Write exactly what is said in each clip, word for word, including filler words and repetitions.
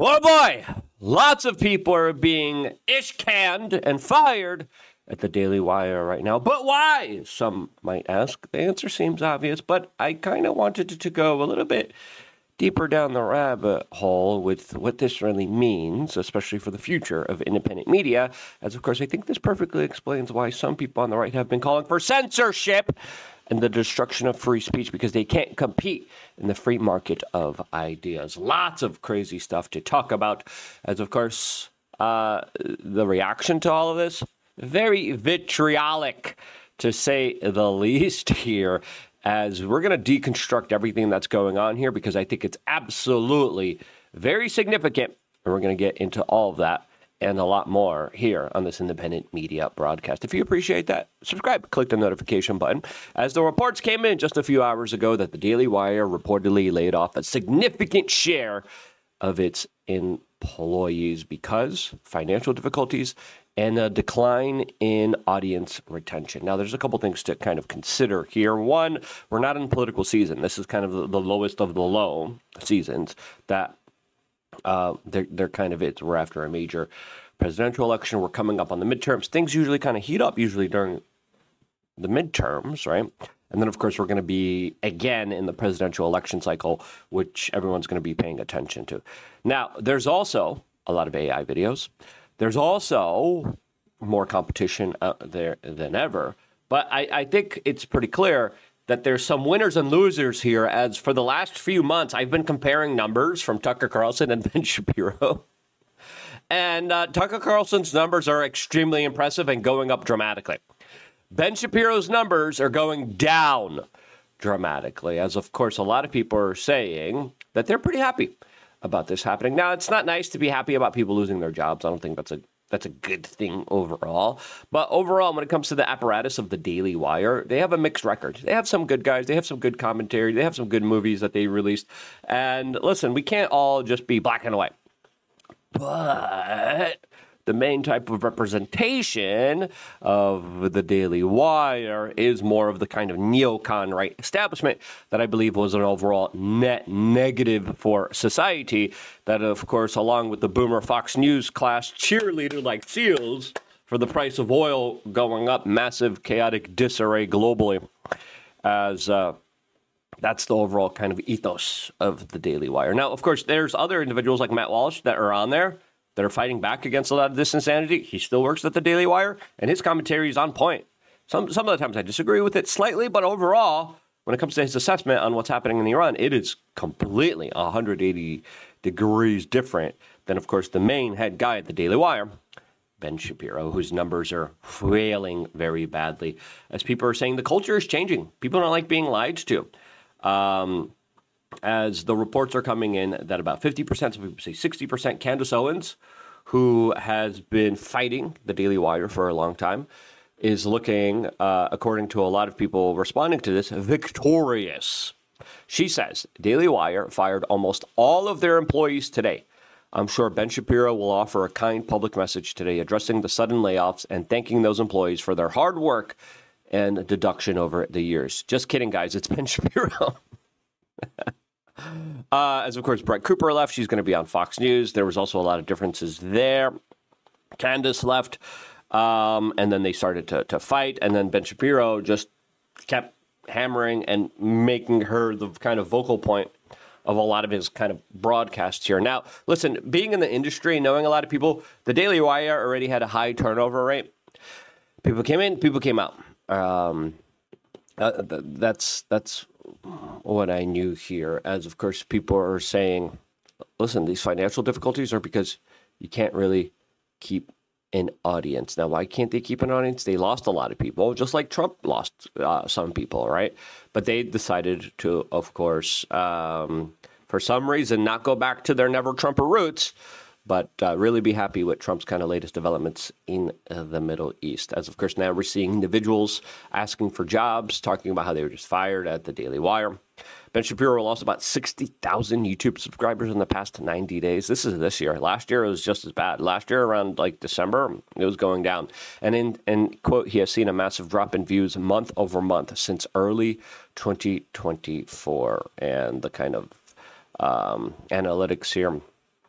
Boy, boy, lots of people are being ish-canned and fired at the Daily Wire right now. But why? Some might ask. The answer seems obvious, but I kind of wanted to go a little bit deeper down the rabbit hole with what this really means, especially for the future of independent media, as of course I think this perfectly explains why some people on the right have been calling for censorship and the destruction of free speech because they can't compete in the free market of ideas. Lots of crazy stuff to talk about, as of course uh, the reaction to all of this, very vitriolic to say the least here, as we're going to deconstruct everything that's going on here because I think it's absolutely very significant, and we're going to get into all of that and a lot more here on this independent media broadcast. If you appreciate that, subscribe, click the notification button. As the reports came in just a few hours ago that the Daily Wire reportedly laid off a significant share of its employees because financial difficulties and a decline in audience retention. Now, there's a couple things to kind of consider here. One, we're not in political season. This is kind of the, the lowest of the low seasons that uh, they're, they're kind of it. We're after a major presidential election. We're coming up on the midterms. Things usually kind of heat up usually during the midterms, right? And then, of course, we're going to be, again, in the presidential election cycle, which everyone's going to be paying attention to. Now, there's also a lot of A I videos. There's also more competition uh, there than ever. But I, I think it's pretty clear that there's some winners and losers here, as for the last few months, I've been comparing numbers from Tucker Carlson and Ben Shapiro. And uh, Tucker Carlson's numbers are extremely impressive and going up dramatically. Ben Shapiro's numbers are going down dramatically, as of course a lot of people are saying that they're pretty happy about this happening. Now, it's not nice to be happy about people losing their jobs. I don't think that's a that's a good thing overall. But overall, when it comes to the apparatus of the Daily Wire, they have a mixed record. They have some good guys. They have some good commentary. They have some good movies that they released. And listen, we can't all just be black and white. But the main type of representation of the Daily Wire is more of the kind of neocon right establishment that I believe was an overall net negative for society. That, of course, along with the boomer Fox News class cheerleader like SEALs for the price of oil going up, massive chaotic disarray globally, as uh, that's the overall kind of ethos of the Daily Wire. Now, of course, there's other individuals like Matt Walsh that are on there that are fighting back against a lot of this insanity. He still works at the Daily Wire, and his commentary is on point. Some some of the times I disagree with it slightly, but overall, when it comes to his assessment on what's happening in Iran, it is completely one hundred eighty degrees different than, of course, the main head guy at the Daily Wire, Ben Shapiro, whose numbers are failing very badly. As people are saying, the culture is changing. People don't like being lied to. Um... As the reports are coming in that about fifty percent, some people say sixty percent, Candace Owens, who has been fighting the Daily Wire for a long time, is looking, uh, according to a lot of people responding to this, victorious. She says, Daily Wire fired almost all of their employees today. I'm sure Ben Shapiro will offer a kind public message today addressing the sudden layoffs and thanking those employees for their hard work and deduction over the years. Just kidding, guys. It's Ben Shapiro. Uh, as, of course, Brett Cooper left. She's going to be on Fox News. There was also a lot of differences there. Candace left, um, and then they started to, to fight, and then Ben Shapiro just kept hammering and making her the kind of vocal point of a lot of his kind of broadcasts here. Now, listen, being in the industry, knowing a lot of people, the Daily Wire already had a high turnover rate. People came in, people came out. Um, uh, th- that's that's... what I knew here, as of course people are saying, listen, these financial difficulties are because you can't really keep an audience. Now, why can't they keep an audience? They lost a lot of people, just like Trump lost uh, some people, right? But they decided to, of course, um, for some reason, not go back to their never Trumper roots, but uh, really be happy with Trump's kind of latest developments in uh, the Middle East. As, of course, now we're seeing individuals asking for jobs, talking about how they were just fired at the Daily Wire. Ben Shapiro lost about sixty thousand YouTube subscribers in the past ninety days. This is this year. Last year, it was just as bad. Last year, around like December, it was going down. And in, in quote, he has seen a massive drop in views month over month since early twenty twenty-four. And the kind of um, analytics here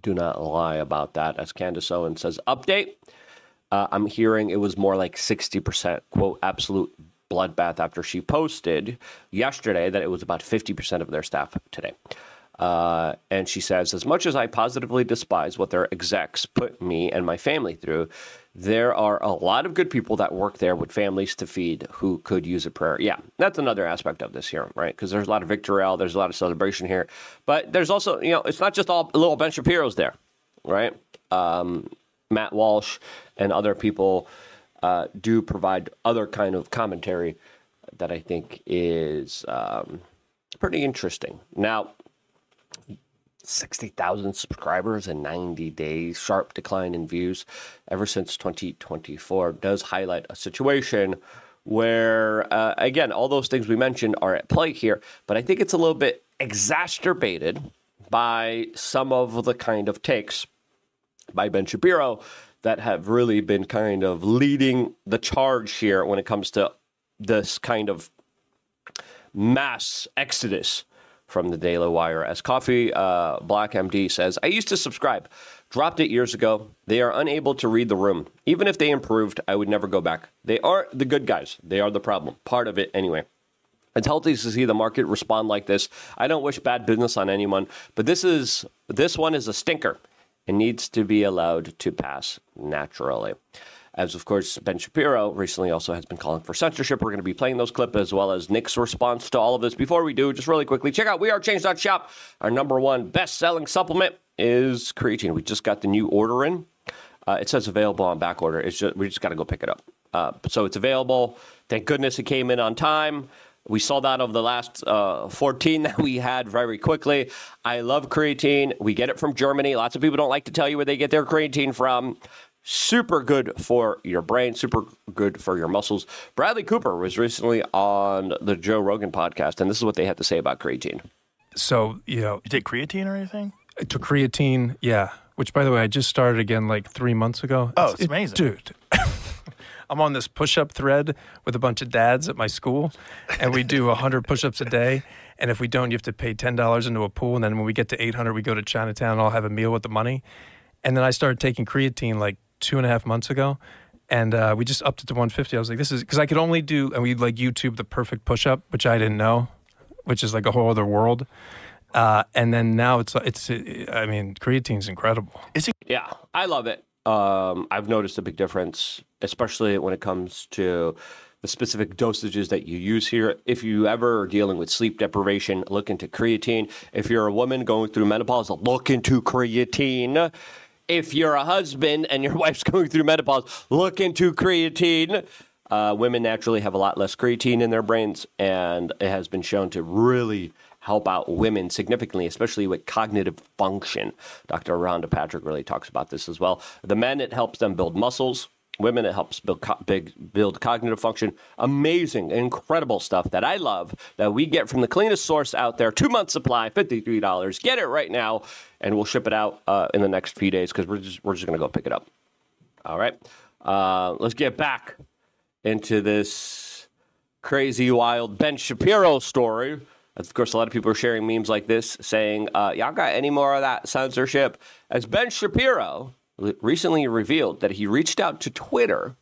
do not lie about that. As Candace Owen says, update. Uh, I'm hearing it was more like sixty percent, quote, absolute bloodbath after she posted yesterday that it was about fifty percent of their staff today. Uh, and she says, as much as I positively despise what their execs put me and my family through, there are a lot of good people that work there with families to feed who could use a prayer. Yeah, that's another aspect of this here, right? Because there's a lot of victorial, there's a lot of celebration here. But there's also, you know, it's not just all little Ben Shapiro's there, right? Um, Matt Walsh and other people uh, do provide other kind of commentary that I think is um, pretty interesting. Now, sixty thousand subscribers in ninety days, sharp decline in views ever since twenty twenty-four does highlight a situation where, uh, again, all those things we mentioned are at play here, but I think it's a little bit exacerbated by some of the kind of takes by Ben Shapiro that have really been kind of leading the charge here when it comes to this kind of mass exodus from the Daily Wire. As Coffee uh, Black M D says, I used to subscribe, dropped it years ago. They are unable to read the room. Even if they improved, I would never go back. They aren't the good guys. They are the problem. Part of it anyway. It's healthy to see the market respond like this. I don't wish bad business on anyone, but this is this one is a stinker and needs to be allowed to pass naturally. As, of course, Ben Shapiro recently also has been calling for censorship. We're going to be playing those clips as well as Nick's response to all of this. Before we do, just really quickly, check out we are change dot shop. Our number one best-selling supplement is creatine. We just got the new order in. Uh, it says available on back order. It's just, we just got to go pick it up. Uh, so it's available. Thank goodness it came in on time. We saw that over the last uh, fourteen that we had very quickly. I love creatine. We get it from Germany. Lots of people don't like to tell you where they get their creatine from. Super good for your brain, super good for your muscles. Bradley Cooper was recently on the Joe Rogan podcast, and this is what they had to say about creatine. So, you know. You take creatine or anything? I took creatine, yeah. Which, by the way, I just started again like three months ago. Oh, it's, it's amazing. It, dude. I'm on this push-up thread with a bunch of dads at my school, and we do one hundred push-ups a day. And if we don't, you have to pay ten dollars into a pool. And then when we get to eight hundred, we go to Chinatown and I'll have a meal with the money. And then I started taking creatine like two and a half months ago. And uh, we just upped it to one fifty. I was like, this is, because I could only do, and we like YouTube the perfect push-up, which I didn't know, which is like a whole other world. Uh, and then now it's, it's. I mean, creatine's incredible. Is it? Yeah, I love it. Um, I've noticed a big difference, especially when it comes to the specific dosages that you use here. If you ever are dealing with sleep deprivation, look into creatine. If you're a woman going through menopause, look into creatine. If you're a husband and your wife's going through menopause, look into creatine. Uh, women naturally have a lot less creatine in their brains, and it has been shown to really help out women significantly, especially with cognitive function. Doctor Rhonda Patrick really talks about this as well. The men, it helps them build muscles. Women, it helps build co- big, build cognitive function. Amazing, incredible stuff that I love that we get from the cleanest source out there. Two-month supply, fifty-three dollars. Get it right now, and we'll ship it out uh, in the next few days because we're just, we're just going to go pick it up. All right. Uh, let's get back into this crazy, wild Ben Shapiro story. Of course, a lot of people are sharing memes like this saying, uh, y'all got any more of that censorship? As Ben Shapiro recently revealed that he reached out to Twitter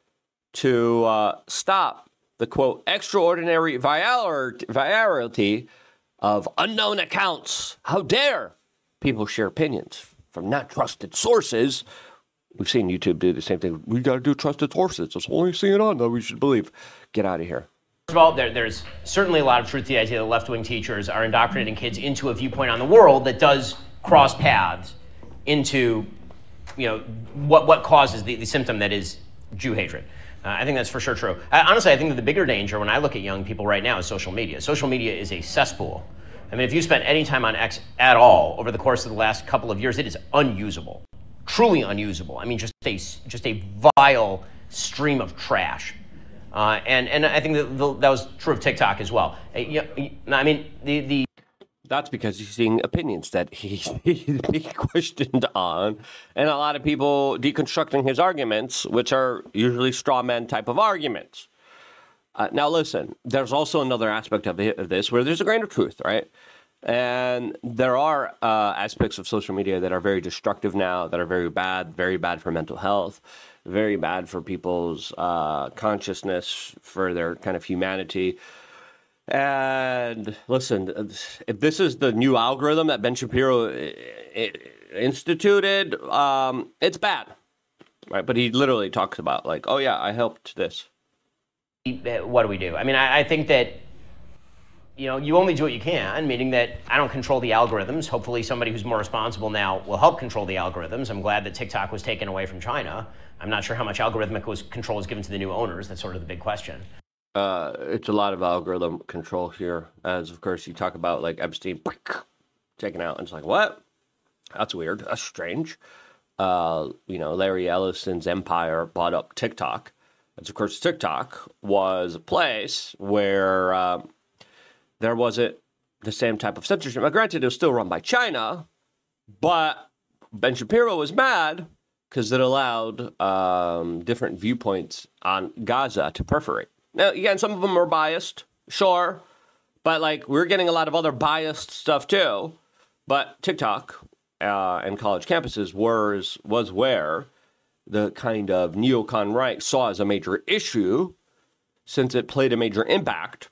to uh, stop the, quote, extraordinary virality of unknown accounts. How dare people share opinions from not trusted sources? We've seen YouTube do the same thing. We got to do trusted sources. It's only C N N that we should believe. Get out of here. First of all, there, there's certainly a lot of truth to the idea that left-wing teachers are indoctrinating kids into a viewpoint on the world that does cross paths into, you know, what what causes the, the symptom that is Jew hatred. Uh, I think that's for sure true. I, honestly, I think that the bigger danger when I look at young people right now is social media. Social media is a cesspool. I mean, if you spent any time on X at all over the course of the last couple of years, it is unusable, truly unusable. I mean, just a just a vile stream of trash. Uh, and, and I think that, the, that was true of TikTok as well. Uh, you know, I mean, the, the... That's because he's seeing opinions that he, he's being questioned on, and a lot of people deconstructing his arguments, which are usually straw man type of arguments. Uh, now, listen, there's also another aspect of, it, of this where there's a grain of truth, right? And there are uh, aspects of social media that are very destructive now, that are very bad, very bad for mental health, very bad for people's uh, consciousness, for their kind of humanity. And listen, if this is the new algorithm that Ben Shapiro instituted, um, it's bad, right? But he literally talks about like, oh yeah, I helped this. What do we do? I mean, I, I think that, you know, you only do what you can, meaning that I don't control the algorithms. Hopefully somebody who's more responsible now will help control the algorithms. I'm glad that TikTok was taken away from China. I'm not sure how much algorithmic was, control is given to the new owners. That's sort of the big question. Uh, it's a lot of algorithm control here, as of course you talk about like Epstein taken out, and it's like, what? That's weird. That's strange. Uh, you know, Larry Ellison's empire bought up TikTok. And of course, TikTok was a place where um, there wasn't the same type of censorship. Now, granted, it was still run by China, but Ben Shapiro was mad because it allowed um, different viewpoints on Gaza to perforate. Now, again, some of them are biased, sure, but like we're getting a lot of other biased stuff too. But TikTok uh, and college campuses was was where the kind of neocon right saw as a major issue, since it played a major impact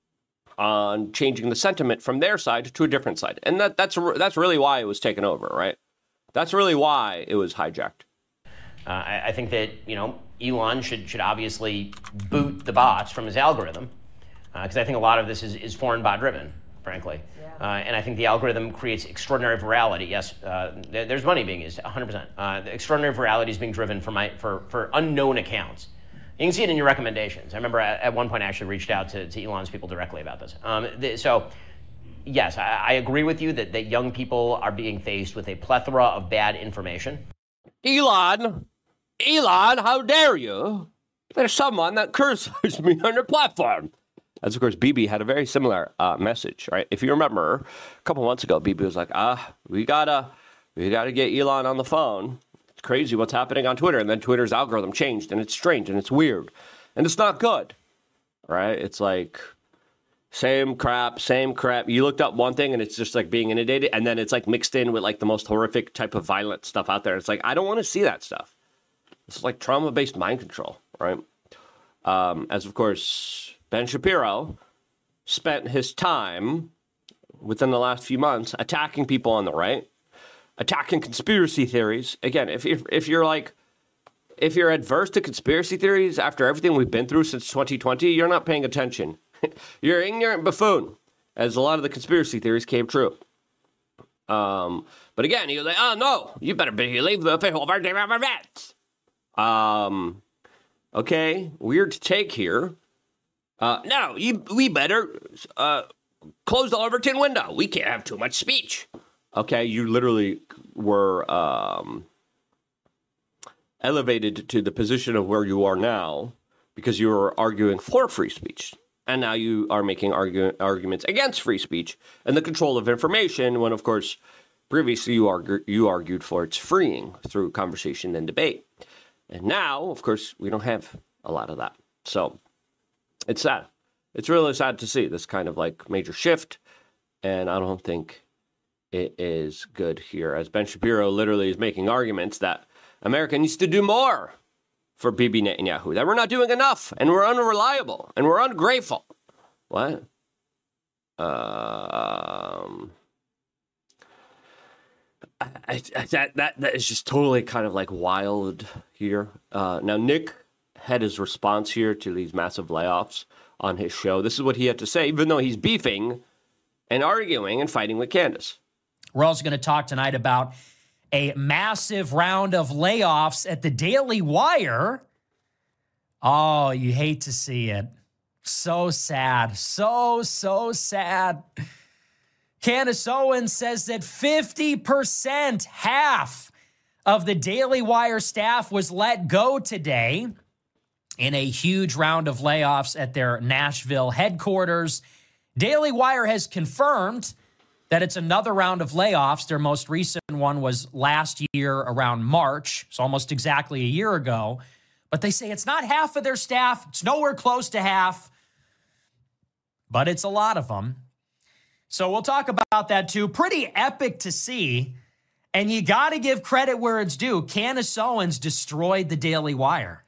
on changing the sentiment from their side to a different side, and that that's that's really why it was taken over, right? That's really why it was hijacked. Uh, I, I think that, you know, Elon should should obviously boot the bots from his algorithm, because uh, I think a lot of this is, is foreign bot driven, frankly. Yeah. Uh, and I think the algorithm creates extraordinary virality. Yes, uh, th- there's money being used, one hundred percent. Uh, the extraordinary virality is being driven for, my, for, for unknown accounts. You can see it in your recommendations. I remember at, at one point I actually reached out to, to Elon's people directly about this. Um, the, so, yes, I, I agree with you that, that young people are being faced with a plethora of bad information. Elon! Elon, how dare you? There's someone that criticized me on your platform. As, of course, Bibi had a very similar uh, message, right? If you remember, a couple months ago, Bibi was like, ah, we gotta, we gotta get Elon on the phone. It's crazy what's happening on Twitter. And then Twitter's algorithm changed, and it's strange, and it's weird. And it's not good, right? It's like, same crap, same crap. You looked up one thing, and it's just like being inundated, and then it's like mixed in with like the most horrific type of violent stuff out there. It's like, I don't want to see that stuff. It's like trauma-based mind control, right? Um, as, of course, Ben Shapiro spent his time within the last few months attacking people on the right, attacking conspiracy theories. Again, if, if, if you're like, if you're adverse to conspiracy theories after everything we've been through since twenty twenty, you're not paying attention. You're an ignorant buffoon, as a lot of the conspiracy theories came true. Um, but again, he was like, oh, no, you better believe the official version of events. Um, okay, weird take here. Uh, no, you, we better, uh, close the Overton window. We can't have too much speech. Okay, you literally were, um, elevated to the position of where you are now because you were arguing for free speech. And now you are making argue, arguments against free speech and the control of information when, of course, previously you, argue, you argued for its freeing through conversation and debate. And now, of course, we don't have a lot of that. So it's sad. It's really sad to see this kind of like major shift. And I don't think it is good here, as Ben Shapiro literally is making arguments that America needs to do more for Bibi Netanyahu, that we're not doing enough and we're unreliable and we're ungrateful. What? Um... I, I, that, that that is just totally kind of like wild here. Uh, now, Nick had his response here to these massive layoffs on his show. This is what he had to say, even though he's beefing and arguing and fighting with Candace. We're also going to talk tonight about a massive round of layoffs at the Daily Wire. Oh, you hate to see it. So sad. So, so sad. Candace Owens says that fifty percent, half of the Daily Wire staff was let go today in a huge round of layoffs at their Nashville headquarters. Daily Wire has confirmed that it's another round of layoffs. Their most recent one was last year around March, so almost exactly a year ago. But they say it's not half of their staff. It's nowhere close to half, but it's a lot of them. So we'll talk about that too. Pretty epic to see. And you got to give credit where it's due. Candace Owens destroyed the Daily Wire.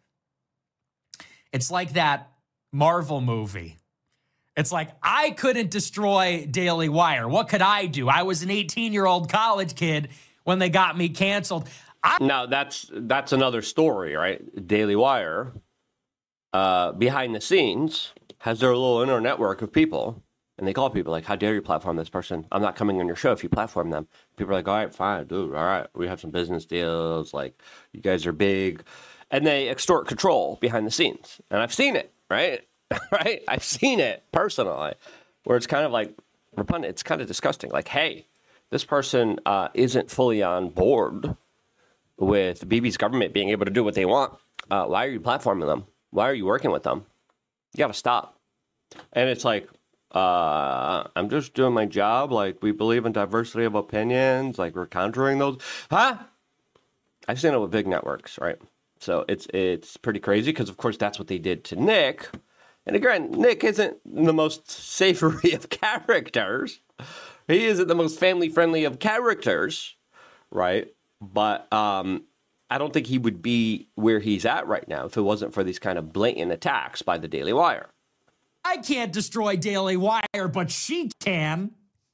It's like that Marvel movie. It's like, I couldn't destroy Daily Wire. What could I do? I was an eighteen-year-old college kid when they got me canceled. I- now, that's that's another story, right? Daily Wire, uh, behind the scenes, has their little inner network of people. And they call people like, how dare you platform this person? I'm not coming on your show if you platform them. People are like, all right, fine, dude. All right, we have some business deals. Like, you guys are big. And they extort control behind the scenes. And I've seen it, right? right? I've seen it personally, where it's kind of like repugnant. It's kind of disgusting. Like, hey, this person uh, isn't fully on board with B B's government being able to do what they want. Uh, why are you platforming them? Why are you working with them? You got to stop. And it's like, Uh, I'm just doing my job. Like, we believe in diversity of opinions. Like, we're countering those. Huh? I've seen it with big networks, right? So it's it's pretty crazy because, of course, that's what they did to Nick. And again, Nick isn't the most savory of characters. He isn't the most family-friendly of characters, right? But um, I don't think he would be where he's at right now if it wasn't for these kind of blatant attacks by the Daily Wire. I can't destroy Daily Wire, but she can.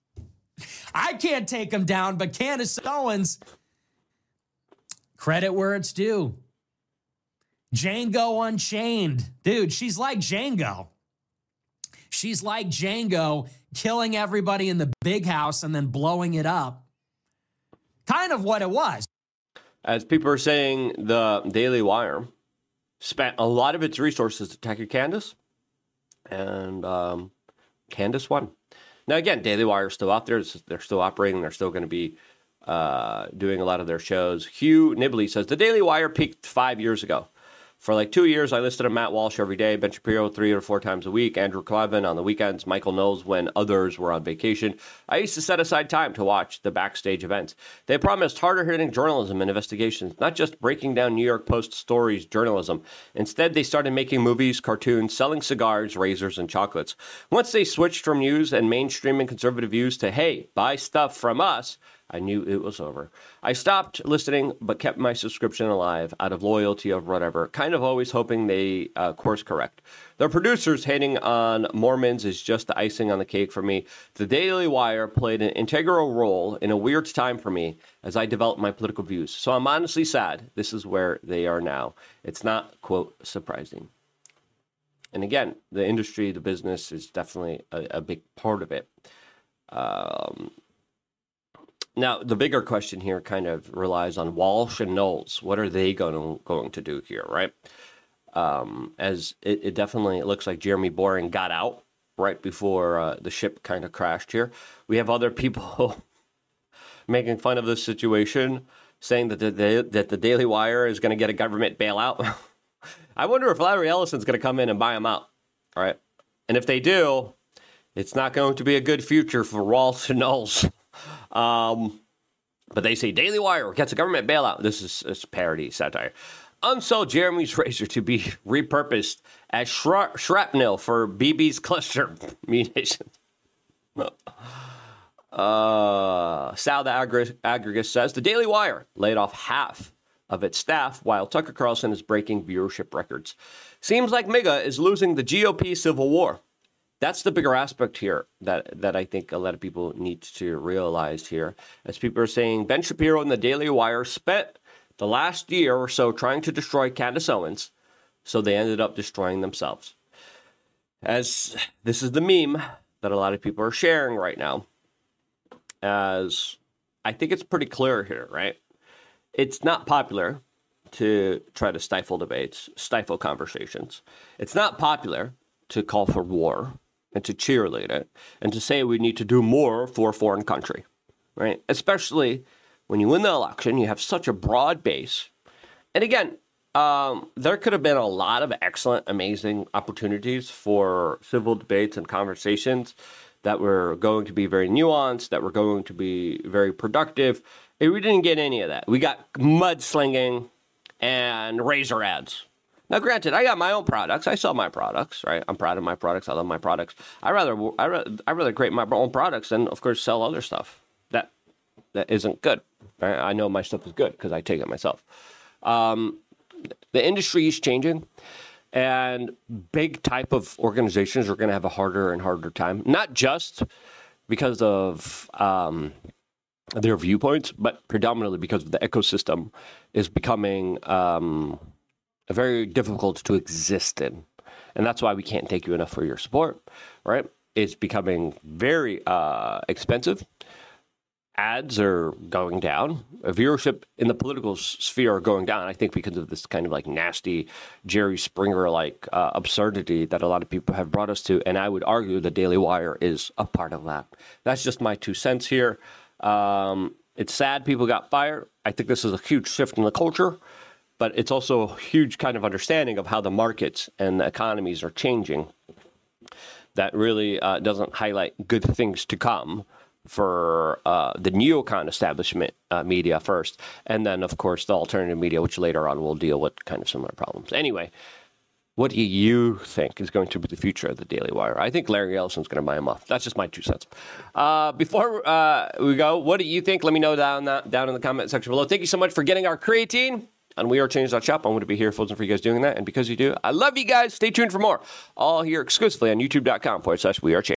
I can't take him down, but Candace Owens, credit where it's due. Django Unchained. Dude, she's like Django. She's like Django, killing everybody in the big house and then blowing it up. Kind of what it was. As people are saying, the Daily Wire spent a lot of its resources attacking Candace. And um, Candace won. Now, again, Daily Wire is still out there. They're still operating. They're still going to be uh, doing a lot of their shows. Hugh Nibley says, the Daily Wire peaked five years ago. For like two years, I listened to Matt Walsh every day, Ben Shapiro three or four times a week, Andrew Clavin on the weekends, Michael Knowles when others were on vacation. I used to set aside time to watch the backstage events. They promised harder-hitting journalism and investigations, not just breaking down New York Post stories journalism. Instead, they started making movies, cartoons, selling cigars, razors, and chocolates. Once they switched from news and mainstream and conservative views to, hey, buy stuff from us, I knew it was over. I stopped listening, but kept my subscription alive out of loyalty or whatever, kind of always hoping they uh, course correct. The producers hating on Mormons is just the icing on the cake for me. The Daily Wire played an integral role in a weird time for me as I developed my political views. So I'm honestly sad this is where they are now. It's not, quote, surprising. And again, the industry, the business is definitely a, a big part of it. Um... Now, the bigger question here kind of relies on Walsh and Knowles. What are they going to, going to do here, right? Um, as it, it definitely it looks like Jeremy Boring got out right before uh, the ship kind of crashed here. We have other people making fun of this situation, saying that the, that the Daily Wire is going to get a government bailout. I wonder if Larry Ellison's going to come in and buy them out, all right? And if they do, it's not going to be a good future for Walsh and Knowles. Um, but they say Daily Wire gets a government bailout. This is, is parody satire. Unsold Jeremy's razor to be repurposed as shra- shrapnel for B B's cluster munitions. Uh, Sal the Agri- Aggregate says the Daily Wire laid off half of its staff while Tucker Carlson is breaking viewership records. Seems like MAGA is losing the G O P civil war. That's the bigger aspect here that, that I think a lot of people need to realize here. As people are saying, Ben Shapiro and the Daily Wire spent the last year or so trying to destroy Candace Owens, so they ended up destroying themselves. As this is the meme that a lot of people are sharing right now, as I think it's pretty clear here, right? It's not popular to try to stifle debates, stifle conversations. It's not popular to call for war and to cheerlead it, and to say we need to do more for a foreign country, right? Especially when you win the election, you have such a broad base. And again, um, there could have been a lot of excellent, amazing opportunities for civil debates and conversations that were going to be very nuanced, that were going to be very productive. And we didn't get any of that. We got mudslinging and razor ads. Now, granted, I got my own products. I sell my products, right? I'm proud of my products. I love my products. I rather, I rather, I rather create my own products than, of course, sell other stuff that that isn't good. Right? I know my stuff is good because I take it myself. Um, the industry is changing, and big type of organizations are going to have a harder and harder time. Not just because of um, their viewpoints, but predominantly because of the ecosystem is becoming um, very difficult to exist in. And that's why we can't thank you enough for your support, right? It's becoming very uh, expensive. Ads are going down. Viewership in the political sphere are going down, I think, because of this kind of like nasty Jerry Springer-like uh, absurdity that a lot of people have brought us to. And I would argue the Daily Wire is a part of that. That's just my two cents here. Um, it's sad people got fired. I think this is a huge shift in the culture, but it's also a huge kind of understanding of how the markets and the economies are changing that really uh, doesn't highlight good things to come for uh, the neocon establishment uh, media first, and then, of course, the alternative media, which later on will deal with kind of similar problems. Anyway, what do you think is going to be the future of the Daily Wire? I think Larry Ellison's going to buy him off. That's just my two cents. Uh, before uh, we go, what do you think? Let me know down that, down in the comment section below. Thank you so much for getting our creatine on we are change dot shop. I'm going to be here frozen for you guys doing that. And because you do, I love you guys. Stay tuned for more. All here exclusively on youtube dot com forward slash we are change.